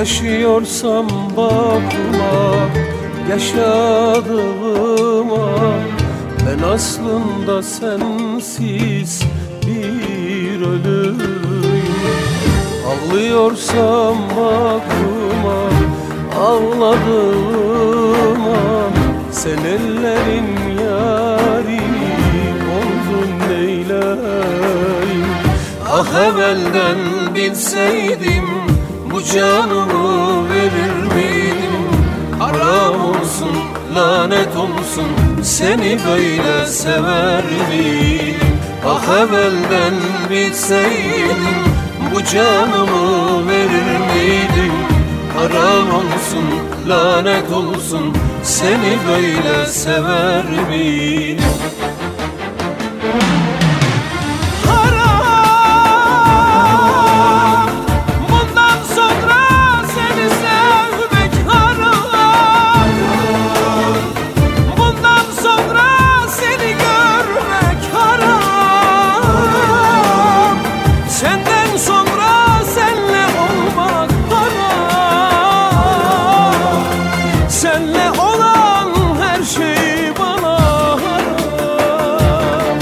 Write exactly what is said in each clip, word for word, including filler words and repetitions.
Yaşıyorsam bakma yaşadığıma, ben aslında sensiz bir ölüyüm. Ağlıyorsam bakma ağladığıma, sen ellerin yari oldun neyleyim. Ah evvelden bilseydim bu canımı verir miydim? Haram olsun, lanet olsun, seni böyle sever miyim? Ah evvelden bilseydim bu canımı verir miydim? Haram olsun, lanet olsun, seni böyle sever miyim? Senle olan her şey bana haram.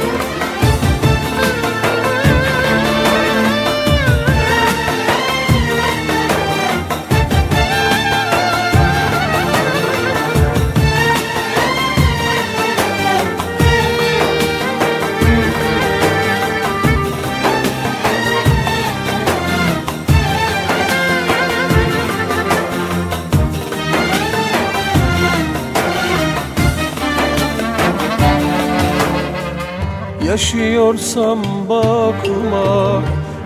Yaşıyorsam bakma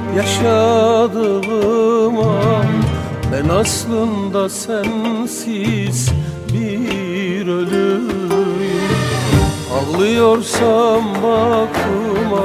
yaşadığıma, ben aslında sensiz bir ölüyüm. Ağlıyorsam bakma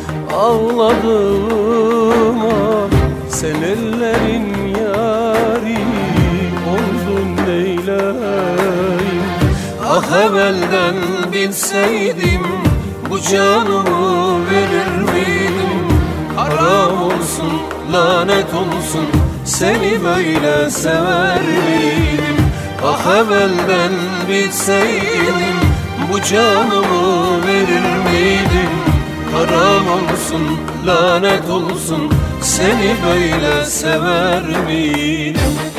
ağladığıma, sen ellerin yari oldun neyleyim. Ah evvelden bilseydim bu canımı verir miydim? Haram olsun, lanet olsun, seni böyle sever miydim? Ah evvelden bilseydim bu canımı verir miydim? Haram olsun, lanet olsun, seni böyle sever miydim?